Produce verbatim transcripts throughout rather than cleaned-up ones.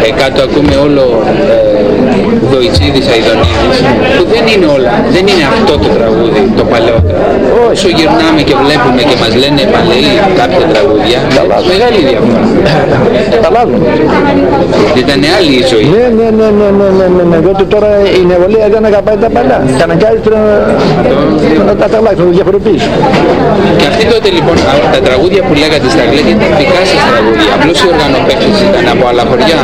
Ε, κάτω ακούμε όλο ε, Δοϊτσίδης, Αηδονίδης, που δεν είναι όλα, δεν είναι αυτό το τραγούδι, το παλαιότερο. Όσο γυρνάμε και βλέπουμε και μας λένε παλαιοί κάποια τραγούδια, μεγάλη διαφορά. Καταλάβουν. Ήταν άλλη η ζωή. Ναι, ναι, ναι, ναι, ναι, ναι, ναι, ναι, διότι τώρα η νεολαία δεν αγαπάει τα παλιά. Και αναγκάζεται να τα αλλάξει, να το διαφοροποιήσει. Και αυτή τότε λοιπόν, τα τραγούδια που λέγατε στα αγγλικά ήταν δικά σας τραγούδια. Απλώς οι οργανοπαίχτες ήταν από άλλα χωριά.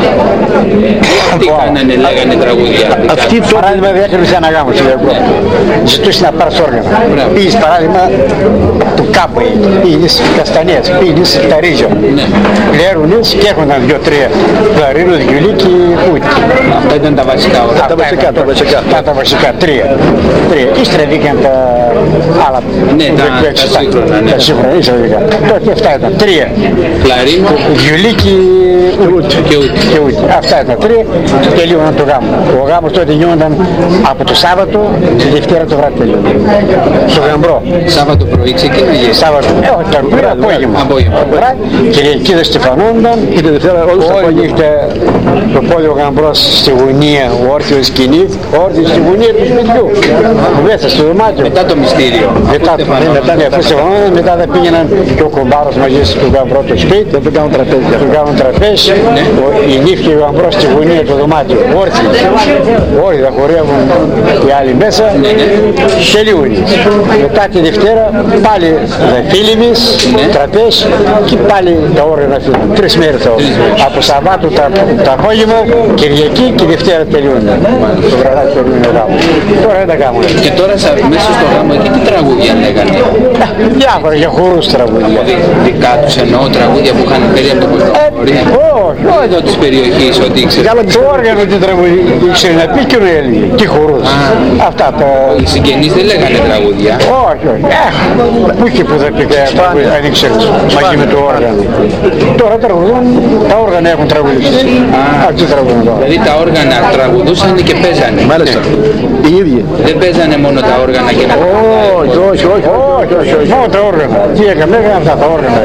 Αυτοί κάνανε, λέγανε τραγούδια. Αυτή το παράδειγμα διάκριση αναγάμωση. Ζητούσε να πάρεις όργανα. Πήγες παράδειγμα του Κάμπη, πήγες καστανιές, πήγες τα ρίζια. Λέρουνες και έρχονταν δυο-τρία κλαρίνους, βιολί και ούτι. Αυτά ήταν τα βασικά όργανα. Τα βασικά, τα βασικά. Τα βασικά, τρία. Τρία. Ύστερα βγήκαν τα άλλα. Ναι, τα σύγχρονα. Τα σύγχρονα, ύστερα βγήκαν. Τότε αυτά ήταν τρία. Κλαρίν, βιολί και ούτι. Και ούτι. Αυτά ήταν τρία και τελείωναν το γάμο. Ο γάμος τότε γινόταν από το Σάββατο τη Δευτέρα το βράδυ τελείωνε. Στο Γαμπρό. Σάββατο πρωί ξεκίνησε. Σάββατο. Ε, όχι, το απόγευμα. Κυριακή δεν στεφανόνταν. Και τη Δευτέρα όλη νύχτα το πόδι ο Γαμπρός στη γωνία, ο όρθιος σκηνή, ο όρθιος στη γωνία του σπιτιού. Μέσα στο δωμάτιο. Μετά το μυστήριο. Μετά, μετά, μετά, στεφανόνταν, μετά θα πήγαιναν και ο κομπάρος μαζί του Γαμπρό το σπίτι. Δεν του κάνουν τραπέζι. Του κάνουν τραπέζι. Η νύχτα ο Γαμπρός στη γωνία του δωμάτιο. Όρθιοι. Όλοι θα χορεύουν οι άλλοι μέσα. Και λίγοι. Μετά τη Δευτέρα πάλι φίλιμις, τραπέζι και πάλι τα όργανα φύγουν. Τρεις μέρες θα όλοι. Από Σαββάτου τα, τα απόγευμα, Κυριακή και Δευτέρα τελειώνουν. Το βραδάκι τελειώνουν ο γάμος. Τώρα δεν τα κάνουν. Και τώρα μέσα στο γάμο εκεί τι τραγούδια λέγανε? Διάφορα για χορούς τραγούδια. Δικά τους εννοώ τραγούδια που είχαν φέρει από το Κωνσταντινόπολη. Όχι, όχι. Εδώ της περιοχής, ό,τι ήξερε. Για το όργανο τι τραγούδια ήξερε να πει και ο έλεγε. Τι χορούς. Αυτά τα... Οι συγγενείς δεν λέγανε τραγούδια. Όχι, όχι. Πού και που θα πει και αν ήξερες μαζί με το όργανο. Τώρα τραγουδούν, τα όργανα έχουν τραγουδίσει. Αυτοί τραγουδούν τώρα. Δηλαδή τα όργανα τραγουδούσαν και παίζανε. Μάλιστα. Οι ίδιοι. Δεν παίζανε μόνο τα όργανα και να... Όχι, όχι, όχι. Μόνο τα όργανα. Τι έκαμε, έκαμε αυτά τα όργανα.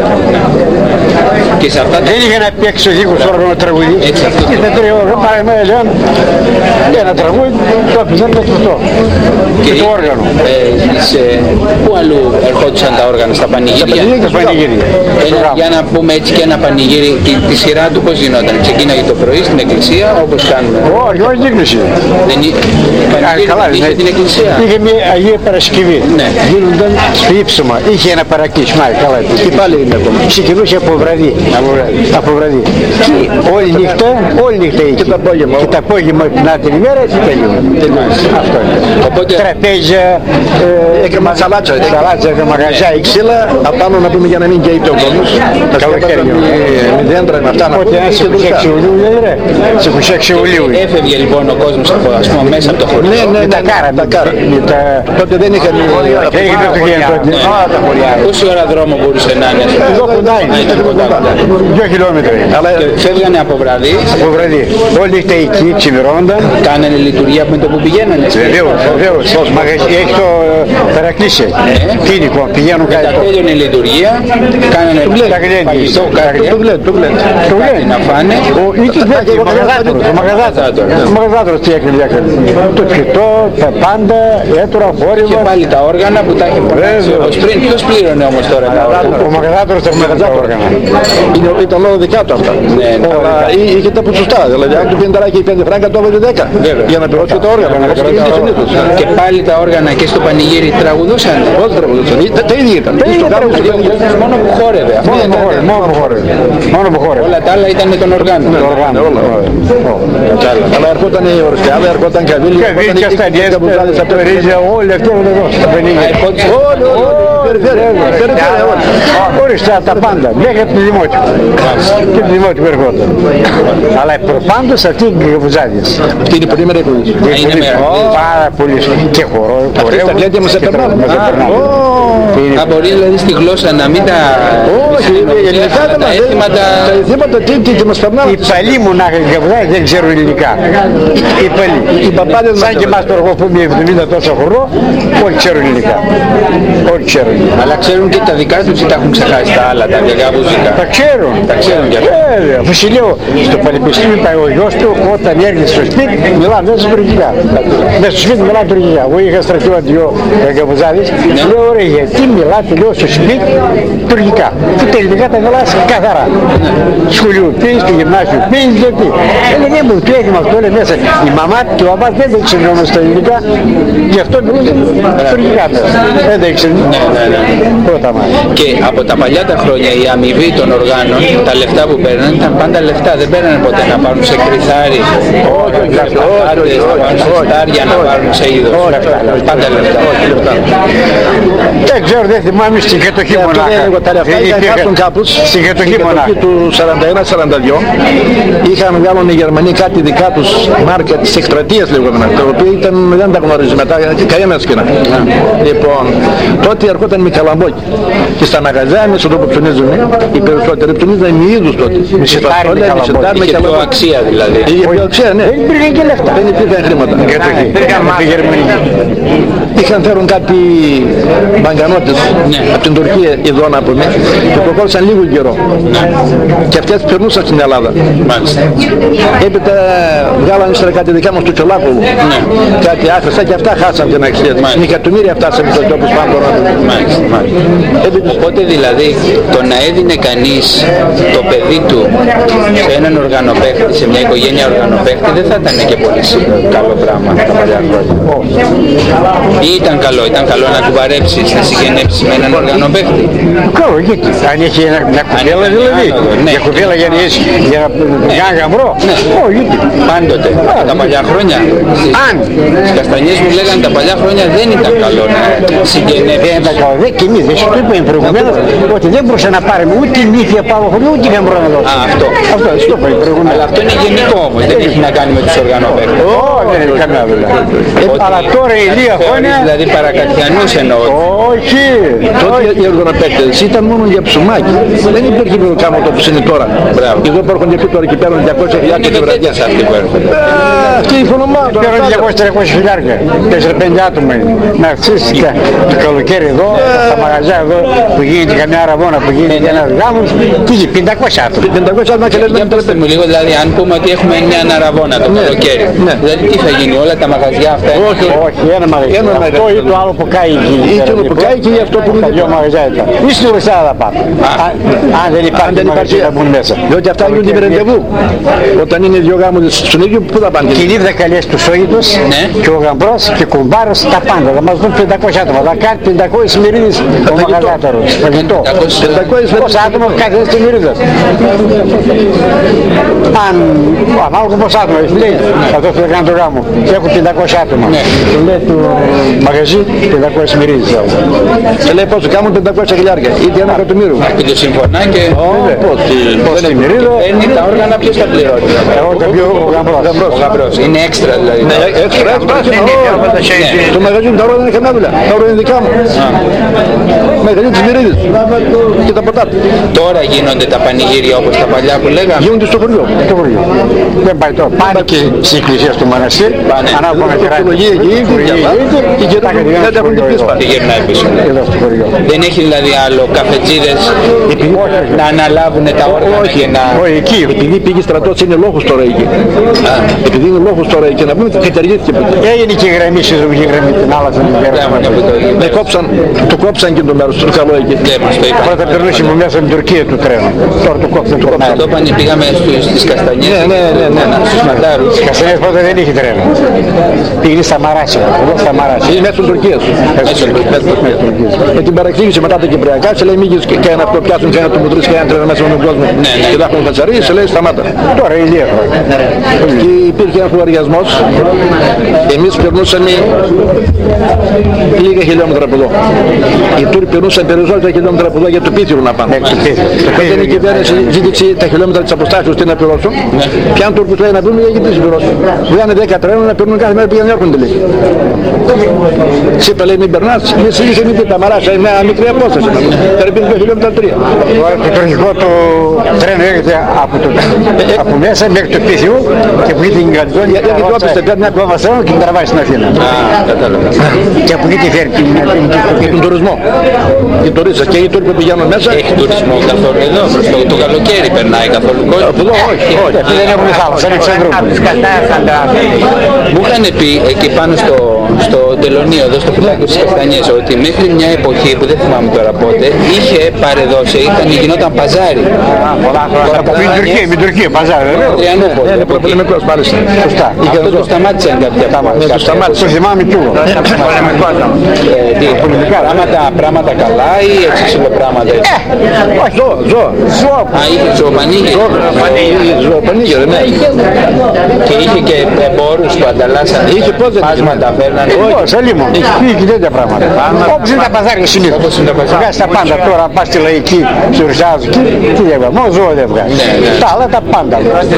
Και σε αυτά... Δεν είχε να παίξει ο δίχως όργανο τραγουδί. Έτσι αυτό. Και στα τρία όργανα, παραδείγμα έλεγαν ένα τραγούδι, το έπαιζαν με αυτό. Και το όργανο. Πού αλλού ερχόντουσαν τα όργανα, στα πανηγύρια? Στα πανηγύρια. Για να πούμε έτσι και ένα πανηγύρι, και τη σειρά του πώς γινόταν? Ξεκίναγε το πρωί στην εκκλησία όπως κάνουμε. Όχι, όχι την εκκλησία. Δεν είχε την εκκλησία. Είχε μια Αγία Παρασκευή. Γίνονταν στο ύψωμα. Είχε ένα παρακίσμα. Καλά. Και πάλι είναι ακόμα. Ξεκινούσε από βραδύ. Από βραδύ. Όλη νύχτα, όλη νύχτα είχε. Και το απόγευμα. Και το απόγευμα την άλλη ημέρα και τελείωνε. Αυτό είναι. Τραπέζια, σαλάτσα, σαλάτσα, μαγαζιά, η ξύλα. Απάνω να πούμε για να μην καίει το κόσμος. Τα σκέπατα με δέντρα με αυτά να πούμε. Σε είκοσι έξι Ιουλίου δεν είναι. Σε είκοσι έξι Ιουλίου. Έφευγε λοιπόν ο κόσμος από, ας πούμε, μέσα από το χωριό. Ναι, ναι, τα κάρα, τα κάρα. Τότε δεν είχαν... Πόση ώρα δρόμο μπορούσε να είναι? Εδώ κοντά είναι. Δύο χιλιόμετρα. Αλλά φεύγανε από βραδύ. Από βραδύ. Όλη νύχτα εκεί ξημερώνονταν. Κάνανε λειτουργία με το που πηγαίνανε. Βεβαίως, βεβαίως. Έχει το παρακλείσει. Κλίνικο, πηγαίνουν κάτι. Μετά τέλειωνε η λειτουργία. Κάνανε φαγητό, κάτι να φάνε. Ο μαγαζάτορος τι έκανε, διάκανε. Το φυτό, τα πάντα, έτρωα, χόρυβα. Και πάλι τα όργανα που τα είχε φορέσει ως πριν. Ποιος πλήρωνε όμως τώρα τα όργανα? Ο μαγαζάτορος τα όργανα. Ήταν λόγω δικά του αυτά. Αλλά είχε τα ποσοστά. Δηλαδή αν του πίνει ταράκι πέντε φράγκα το έβαλε δέκα. Για να πληρώσει τα όργανα. Και πάλι τα όργανα και στο πανηγύρι τραγουδούσαν. Πώς τραγουδούσαν? Τα ίδια ήταν. Μόνο που χόρευε. Μόνο που χόρευε. Όλα τα άλλα ήταν των οργάνων. Αλλά ερχόταν η Ορσκάδα, ερχόταν Καβίλη, ερχόταν η Καστανιές, το Ρίζια, όλοι αυτοί ήταν εδώ στα πανηγύρια. Όλοι, όλοι, όλοι τα πάντα, μέχρι από τη Δημότικο. Και τη Δημότικο ερχόταν. Αλλά προπάντως αυτοί οι Καβουζάδες. Αυτή είναι η πολύ μέρα εκκλησία. Πάρα πολύ. Και χορεύουν. Αυτές τα λέτε μας επερνάμε. Θα μπορεί δηλαδή στη γλώσσα να μην τα... Όχι, ελληνικά δεν μας δίνουν. Τα εθήματα τι μας περνάμε. Οι παλιοί μονάχα και Καβουζάδες δεν ξέρουν ελληνικά. Οι παλιοί. Οι παπάδες σαν και εμάς τώρα που είμαι εβδομήντα τόσα χρονών, όλοι ξέρουν ελληνικά. Όλοι ξέρουν. Αλλά ξέρουν και τα δικά τους ή τα έχουν ξεχάσει τα άλλα, τα γαγαβούζικα? Τα ξέρουν. Τα ξέρουν κι αυτά. Βέβαια. Αφού σου λέω, στο πανεπιστήμιο πάει ο γιος του, όταν έρχεται στο σπίτι, μιλά μέσα τουρκικά. Μέσα στο σπίτι μιλά τουρκικά. Εγώ είχα στρατιώτιο γαγαβουζάδες. Λέω, ωραία, γιατί μιλάτε, λέω, στο σπίτι τουρκικά. Και τα ελληνικά τα μιλάς καθαρά. Σχολείο πήγες, στο γυμνάσιο πήγες, γιατί. Έλεγε, ναι, μου το έτοιμο αυτό, λέει μέσα. Η μαμά και ο μπαμπάς δεν ήξερε όμως τα ελληνικά, γι' αυτό μιλούσε τουρκικά μέσα. Δεν τα ήξερε. Πρώτα μάλιστα. Και από τα παλιά τα χρόνια η αμοιβή των οργάνων, τα λεφτά που παίρναν ήταν πάντα λεφτά. Δεν παίρνανε ποτέ να πάρουν σε κρυθάρι, να πάρουν σε στάρια, να πάρουν σε είδος. Πάντα λεφτά. Δεν ξέρω, δεν θυμάμαι στην κατοχή μονάχα. Τα λεφτά είχαν κάπως στην κατοχή μονάχα. Του σαράντα ένα σαράντα δύο είχαν βγάλουν οι Γερμανοί κάτι δικά τους μάρκα της εκστρατείας λεγόμενα, τα οποία ήταν, δεν τα γνωρίζει μετά, κανένα σκηνά. Λοιπόν, τότε ερχόταν με καλαμπόκι και στα μαγαζιά μέσα εδώ που ψωνίζουν, οι περισσότεροι ψωνίζαν με είδους τότε. Με σιτάρι με καλαμπόκι. Είχε πιο αξία δηλαδή. Είχε πιο αξία, ναι. Δεν υπήρχε και λεφτά. Δεν υπήρχαν χρήματα. Είχαν φέρουν κάτι μπαγκανότες από την Τουρκία εδώ να πούμε και προχώρησαν λίγο καιρό. Και αυτές περνούσαν στην Ελλάδα. Μάλιστα. Έπειτα βγάλανε ύστερα κάτι δικά μας του Τσολάκοβου. Κάτι άφησα και αυτά χάσαν την αξία τους. Με εκατομμύρια φτάσαμε στους τόπους πάνω. Μάλιστα. Οπότε δηλαδή το να έδινε κανείς το παιδί του σε έναν οργανοπαίχτη, σε μια οικογένεια οργανοπαίχτη, δεν θα ήταν και πολύ καλό πράγμα τα παλιά χρόνια. Ή ήταν καλό, ήταν καλό να κουβαρέψεις, να συγγενέψεις με έναν οργανοπαίχτη? Καλό, γιατί αν έχει μια κουβέλα δηλαδή, μια κουβέλα για να έχει για να γαμπρό, όχι. Πάντοτε, τα παλιά χρόνια, αν στις Καστανιές μου λέγανε τα παλιά χρόνια δεν ήταν καλό να συγγενέψεις. δεν ήταν καλό, δεν και εμείς, δεν σου το είπαμε προηγουμένως, ότι δεν μπορούσε να πάρουμε ούτε νύχια από άλλο χωριό, ούτε γαμπρό να δώσει. Α, αυτό. Αυτό, σου το είπαμε προηγουμένως. Αλλά αυτό είναι γενικό όμως, δεν έχει να κάνει με τους οργανοπαίχτες. Όχι, δεν έχει καμιά δουλειά. Αλλά τώρα η λίγα χρόνια... Δηλαδή παρακατιανούς εννοώ. Όχι. Τότε οι οργανοπαίχτες ήταν μόνο για ψωμάκι. Δεν υπήρχε κάμα το που είναι τώρα. Εδώ υπάρχουν και τώρα και παίρνουν διακόσια χιλιάδες Και δεν τέτοιες αυτοί που έρχονται. Αυτή η φωνομά. Παίρνουν διακόσια τριακόσια χιλιάδες. τέσσερα πέντε άτομα είναι. Να αυξήσεις το καλοκαίρι εδώ, στα μαγαζιά εδώ που γίνεται καμιά αραβόνα που γίνεται ένας γάμος, τι γίνει, πεντακόσια άτομα. πεντακόσια άτομα και λες Για πέστε μου λίγο, δηλαδή αν πούμε ότι έχουμε μια αραβόνα το καλοκαίρι, δηλαδή τι θα γίνει, όλα τα μαγαζιά αυτά? Όχι, όχι, ένα μαγαζιά. Αυτό ή το άλλο που κάει εκεί. Ή το που κάει και γι' αυτό που είναι τα δυο μαγαζιά ήταν. Ή στην Ρουσάδα θα πάμε. Αν δεν υπάρχει μαγαζιά θα μπουν μέσα. Διότι αυτά γίνονται με ρεντεβού. Όταν είναι δύο γάμους στον ίδιο, πού θα πάνε? Και οι θα καλέσει τους όητους και ο γαμπρός και ο κουμπάρος τα πάντα. Θα μας δουν πεντακόσια άτομα. Θα κάνει πεντακόσιες μερίδες ο μαγαζάτορος. Φαγητό. Πόσα άτομα κάθε στις μερίδες. Αν ανάλογα πόσα άτομα λέει αυτό που θα κάνει το γάμο και έχω πεντακόσια άτομα. Του λέει του μαγαζί πεντακόσιες μερίδες. Και λέει πόσο κάνουν πεντακόσια χιλιάρια ή ένα εκατομμύριο. Και το συμφωνά και πώς τη μερίδα. παίρνει τα όργανα, ποιος τα πληρώνει? Εγώ τα πιο ο γαμπρός. Είναι έξτρα δηλαδή. Ναι, έξτρα, το μαγαζί τα όργανα είναι καμιά δουλειά. Τα όργανα είναι δικά μου. Μαγαζί της μερίδης και τα ποτά. Τώρα γίνονται τα πανηγύρια όπως τα παλιά που λέγαμε? Γίνονται στο χωριό. Στο χωριό. Δεν πάει τώρα. Πάνε και στις εκκλησίες του μοναστήρι. Ανάλογα με τη Ευλογία εκεί, και δεν έχουν την πίσπα. Και γυρνάει πίσω. Εδώ στο χωριό. Δεν έχει δηλαδή άλλο καφετζίδες να αναλάβουν τα όργανα και να... Όχι, εκεί. Επειδή πήγε στρατός είναι λόγος τώρα εκεί. Επειδή είναι λόγος τώρα εκεί να πούμε καταργήθηκε. Έγινε και η γραμμή, η γραμμή την άλλαζαν. Με κόψαν, το κόψαν και το μέρος του καλό εκεί. Πρώτα περνούσε από μέσα στην Τουρκία του τρένου. Τώρα το κόψαν. Το πάνε πήγαμε στις Καστανιές. Ναι, ναι, ναι, στους Μαντάρους. Στις Καστανιές πρώτα δεν είχε τρένο. Πήγαινε στα Μαράσια. Εδώ στα Μαράσια. Είναι μέσα στην Τουρκία. Με την παραξήγηση μετά τα Κυπριακά, σε λέει μη και να το πιάσουν και να το μουτρήσει και να τρένο μέσα με τον κόσμο. Και θα έχουν κατσαρί, σε λέει σταμάτα. Τώρα η λίγα χρόνια. Και υπήρχε ένας λογαριασμός. Εμείς περνούσαμε λίγα χιλιόμετρα από εδώ. Οι Τούρκοι περνούσαν περισσότερα χιλιόμετρα από εδώ για το Πίθυρο να πάνε. Όταν η κυβέρνηση ζήτησε τα χιλιόμετρα της αποστάσεως τι να πληρώσουν, πιάνουν Τούρκους λέει να πούμε γιατί τις πληρώσουν. Βγάνε δέκα τρένων να περνούν κάθε μέρα πήγαν έρχονται λέει. Σύπα λέει μην περνάς, μη είσαι μην τα μαράσα, είναι μια μικρή απόσταση. Πρέπει να χιλιόμετρα τρία. Το τροχικό του τρένο έρχεται από, το, από μέσα μέχρι το πίθιο και που την Καντζόνη Γιατί όπιστε παίρνει μια κόμμα στρώνω και την τραβάει στην Αθήνα. Α, κατάλαβα. Και από εκεί τη φέρει την Αθήνα. Για τον τουρισμό. Οι τουρίστες και οι Τούρκοι που πηγαίνουν μέσα. Έχει τουρισμό καθόλου εδώ, προς το, το καλοκαίρι περνάει καθόλου κόσμο. Εδώ όχι, όχι. Δεν έχουν θάλασσα, είναι εξαντρούν. Μου είχαν πει εκεί πάνω στο, στο τελωνίο, εδώ στο φυλάκιο στις Καστανιές, ότι μέχρι μια εποχή που δεν θυμάμαι τώρα πότε, είχε παρεδώσει, ήταν, γινόταν παζάρι. Με την Τουρκία, με την Τουρκία, παζάρι, βέβαια. Τριανούπολη. Είναι πολεμικός μάλιστα. Σωστά. Αυτό το σταμάτησαν κάποια πράγματα. Το σταμάτησε. Το θυμάμαι κι εγώ. Πράγματα, πράγματα καλά ή έτσι ψηλοπράγματα έτσι. Όχι, ζω, ζω. Α, είχε ζωοπανίγερ. Ζωοπανίγερ, ναι. Και είχε και εμπόρους που ανταλλάσσανε. Είχε πώς δεν είχε. Πάσματα φέρνανε. Όχι, σε λίμον. Είχε και τέτοια πράγματα. Όπως είναι τα παζάρια συνήθως. Όπως είναι τα παζάρια. Βγάζει τα πάντα τώρα, πας στη λαϊκή, στη Ρουσιάζου, τι δεν βγάζει. Μόνο ζώα δεν βγάζει. Τα άλλα τα πάντα.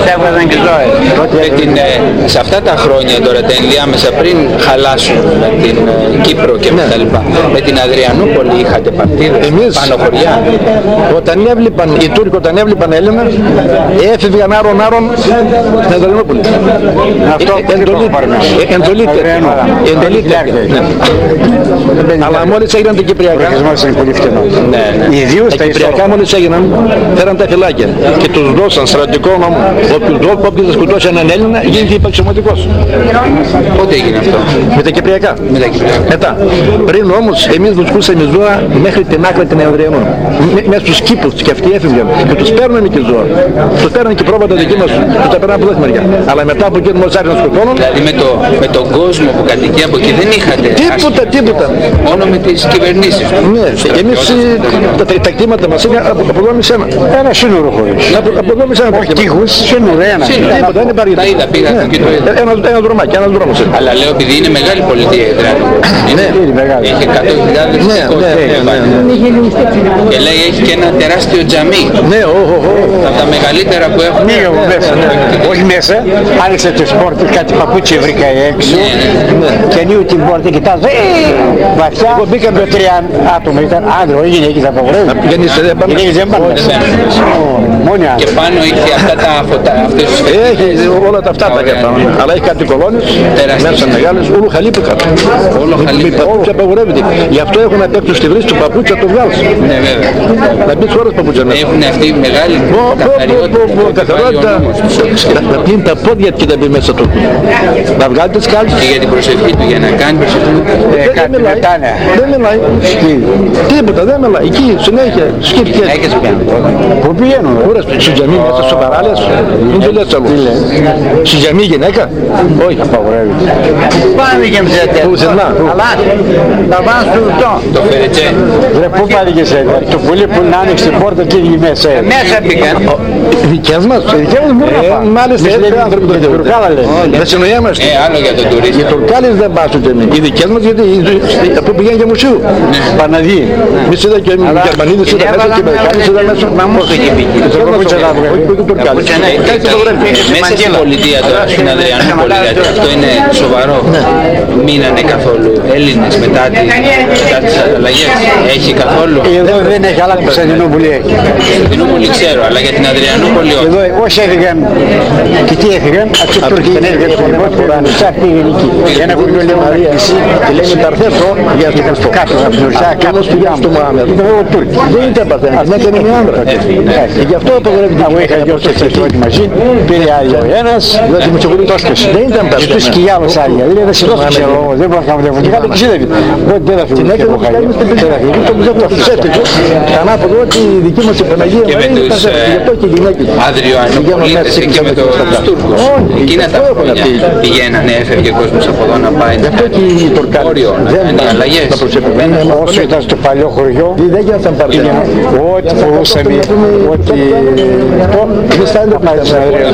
Με την, ε, σε αυτά τα χρόνια τώρα τα ενδιάμεσα πριν χαλάσουν με την ε, Κύπρο και με τα λοιπά, με την Αδριανούπολη είχατε παρτίδες, Εμείς, πάνω χωριά. Όταν έβλεπαν, οι Τούρκοι όταν έβλεπαν Έλληνα, έφευγαν άρον άρον στην Αδριανούπολη. Αυτό Ε, εντολή- ε, Εντολείται. Εντολείται. Ναι. Αλλά μόλις έγιναν τα Κυπριακά, Ο οργανισμός είναι πολύ φτηνός. Ναι, ναι. Ιδίως τα τα Κυπριακά ισόβια. μόλις έγιναν, φέραν τα φυλάκια και τους δώσαν στρατικό νόμο. Όποιος δω- όποιος θα σκοτώσει έναν Έλληνα γίνεται υπαξιωματικός. Πότε έγινε αυτό? Με τα Κυπριακά. Με τα Κυπριακά. Μετά, πριν όμως εμείς βουσκούσαμε ζώα μέχρι την άκρη την Ανδριανού. Μέσα στους κήπους και αυτοί έφευγαν και τους παίρνουμε και ζώα. Τους παίρνουν και πρόβατα δική μας, τους τα παίρνουν από εδώ τη μεριά. Αλλά μετά από εκεί μόλις άρχισαν να σκοτώνουν, Δηλαδή με, το, με τον κόσμο που κατοικεί από εκεί δεν είχατε τίποτα, τίποτα. μόνο με τις κυβερνήσεις. Ναι, και εμείς ε, τα, τα, τα κτήματα μας είναι από, από εδώ μισένα. Ένα σύνορο χωρίς. Από, από εδώ μισένα. Όχι τείχους, σύνορο ένα. Τίποτα, δεν υπάρχει. Τα είδα, πήγα Ναι. και το είδα. Ένα, ένα δρομάκι, ένας δρόμος είναι. Αλλά λέω επειδή είναι μεγάλη πολιτεία η Αδριανούπολη. Ναι. Είναι μεγάλη. Έχει εκατό χιλιάδες Ναι, κόσμος. ναι, ναι, ναι, ναι. Και λέει έχει και ένα τεράστιο τζαμί. Ναι, οχ, οχ, οχ. Από τα μεγαλύτερα που έχουν. Μίγα μου μέσα. Όχι μέσα. Άνοιξε τις πόρτες, κάτι παπούτσι βρήκα έξω. Και ανοίγω την πόρτα, κοιτάζω. ε, Βαθιά. Εγώ μπήκα με Τρία άτομα ήταν. Άντρα, όχι γυναίκες απαγορεύει. Γεννήστε, δεν πάμε. Γυναίκες δεν πάνε. Δεν μπαίνουν. Μόνοι Και άντρες. πάνω έχει αυτά τα φωτά, αυτές τις Έχει όλα τα αυτά τα Ωραία. κεφάλαια. Αλλά έχει κάτι κολόνες, Τεράστιες. μέσα μεγάλες, όλο χαλίπου κάτω. Όλο Με χαλίπου. παπούτσια απαγορεύεται. Γι' αυτό έχουν απ' έξω στη βρύση του παπούτσια το βγάλεις. Ναι, βέβαια. Να μπεις χώρες παπούτσια μέσα. Έχουν αυτή μεγάλη Πω, πω, πω, πω, πω, καθαριότητα. καθαρότητα. Να- Να πλύνει τα πόδια και να μπει μέσα του. Να βγάλει τις κάλτσες. Και για την προσευχή του, για να κάνει προσευχή του. Δεν κάτι μιλάει. μετάνοια. Δεν μιλάει. Τίποτα, δεν μιλάει. Εκεί συνέχεια σκύπτει. Έχεις πια. Πού πηγαίνουν. Ούρας στο τζαμί μέσα στο παράλες. Μην το λες άλλο. Στο τζαμί γυναίκα. Όχι. Απαγορεύει. Πάνε και μζέτε. Πουθενά. Αλλά τα πάνε στο λεπτό. Το φερετζέ. Ρε, πού πάλι σε το πουλί που να άνοιξε την πόρτα και είναι μέσα. Μέσα πήγαν. Οι δικές μας. Οι δικές μας μπορούν να Ε, πάνε. Μάλιστα, Εμείς έτσι λέμε, άνθρωποι το η δικαιούνται. Τουρκάλα λέει. Δεν συνοιάμαστε. Ε, άλλο για τον Οι τουρίστα. Τουρκάλες δεν πάνε στο τζαμί. Οι δικές μας γιατί που πηγαίνουν για μουσείου. Παναδί. Εμείς είδα και οι Γερμανίδες είδα μέσα και οι Αμερικάνες είδα μέσα. Μα μου το είχε πει. Οι δικές μας παπούτσια τα όχι που οι Τουρκάλες. Παπούτσια, ναι. Κάτι το βρέπει. Μέσα στην πολιτεία τώρα, στην Αδριανούπολη, γιατί αυτό είναι σοβαρό. Μείνανε καθόλου Έλληνες μετά τις, μετά τις αλλαγές. Έχει καθόλου. Εδώ δεν έχει αλλά την Κωνσταντινούπολη έχει. Στην Κωνσταντινούπολη ξέρω, αλλά για την Αδριανούπολη όχι. Εδώ όσοι έφυγαν και τι έφυγαν, από τους Τούρκοι δεν έφυγαν στο Λιμό και τους αυτοί πήγαν εκεί. Ένα κουμπιό λέει Μαρία εσύ Και λέει με τα αρθέτω για να το κάτω από την Ουρσιά, κάτω Όμως πήγαν στο Μωάμερ. Ήταν εγώ Τούρκοι. Δεν ήταν παρθένα, την έκανε μια άντρα. Και γι' αυτό απαγορεύει την Εγώ είχα δυο στρατιώτη μαζί, πήρε άδεια ο ένας, Δηλαδή μου τσογουρεί το έσκασε. Δεν ήταν και τους παρθένα. σκυλιάβος άδεια. Δηλαδή δεν σηκώθηκε ξέρω εγώ, δεν μπορώ να κάνω διαφορετικά, δεν ξύδευε. Δεν θα φύγω και εγώ χάρη. Δεν θα φύγω. Το μπουζέκο τους έφυγε. Ανάποδο ότι η δική μας η Παναγία Και με Μαρία τους ήταν γι' αυτό και οι γυναίκες. Αδριανουπολίτες και με τους Τούρκους. Εκείνα τα χρόνια πηγαίνανε, έφευγε κόσμος από εδώ να πάει. Γι' αυτό και οι Τουρκάλες Όριο, να δεν κάνει πάνε αλλαγές. τα προσεπημένα. Όσο ήταν στο παλιό χωριό, Δεν γίνονταν παρθένα. ό,τι μπορούσαμε, ό,τι Αυτό εμείς θα έπρεπε να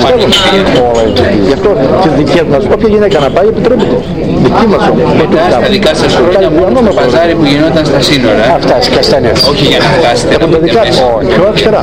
πιστεύουμε. Γι' αυτό τις δικές μας, όποια γυναίκα να πάει επιτρέπεται. Δική μας όμως. με το Στα κάτω. δικά σας χρόνια μόνο στο παζάρι που γινόταν στα σύνορα. ε. αυτά στις καστανιές. Όχι για να χάσετε. Από τα δικά τους. Πιο αριστερά.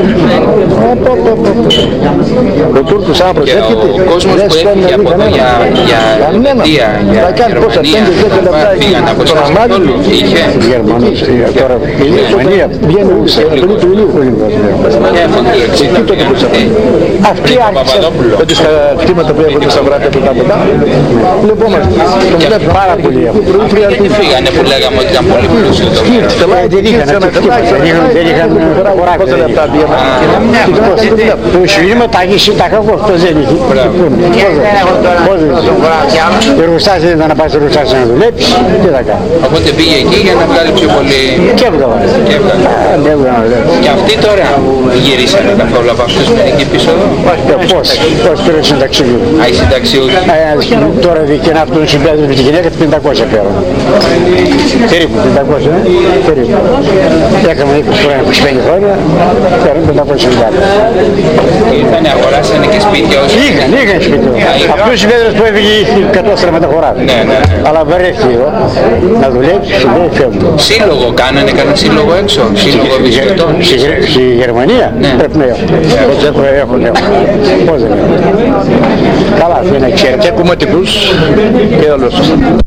Οπ, οπ, οπ, οπ. Ο Τούρκος αν Και προσεύχεται, ο κόσμος δεν που στέλνει έφυγε από εδώ κανένα. για, για Κανένα. Ελβετία, για Θα κάνει πώς Γερμανία, πήγαν από εσάς καθόλου, είχε. Γερμανούς, τώρα η Γερμανία βγαίνουν σε πολύ του ηλίου πολύ βασιλεία. Και έχουν τη εξήντα πήγαν αυτοί. Αυτή Πριν τον άρχισε Παπαδόπουλο. Ότι στα κτήματα που έχουν στα βράδια του τάπετα, λεπόμαστε. Τον βλέπω πάρα πολύ. Γιατί φύγανε που λέγαμε ότι ήταν πολύ πλούσιο το μέρος. Δεν είχαν δεν είχαν χωράκι. Πόσα λεπτά πήγαινα. Το σφύριγμα τα έχει τα κακό, αυτό δεν είχε. Πώς η Ρουσάση ήταν να πάει στη Ρουσάση να δουλέψει, τι θα κάνει. Οπότε πήγε εκεί για να βγάλει πιο πολύ. Και έβγαλα. Και έβγαλε. Και αυτοί τώρα γυρίσανε καθόλου από αυτούς με εκεί πίσω εδώ. Πώς, πώς πήρε συνταξιούχοι. Α, οι συνταξιούχοι. Τώρα και να αυτόν συμπιάζει με τη γυναίκα του πεντακόσια πέρα. Περίπου πεντακόσια, περίπου. Έκαμε είκοσι χρόνια, είκοσι πέντε χρόνια, πέραν πεντακόσια χιλιάδες. Ήρθανε, αγοράσανε και σπίτια όσοι. Είχαν, είχαν σπίτι. Αυτούς οι συμπέδρες που έφυγε είχε κατώστρα μεταφοράς. Ναι, ναι. Αλλά βαρέθηκε εδώ να δουλέψει, σου λέει φεύγει. Σύλλογο κάνανε, κανένα σύλλογο έξω. Σύλλογο βυσκετών. Στη Γερμανία πρέπει να έχουν. Έχουν, έχουν. Πώς δεν έχουν. Καλά, δεν είναι ξέρετε. Και κομματικούς και όλους.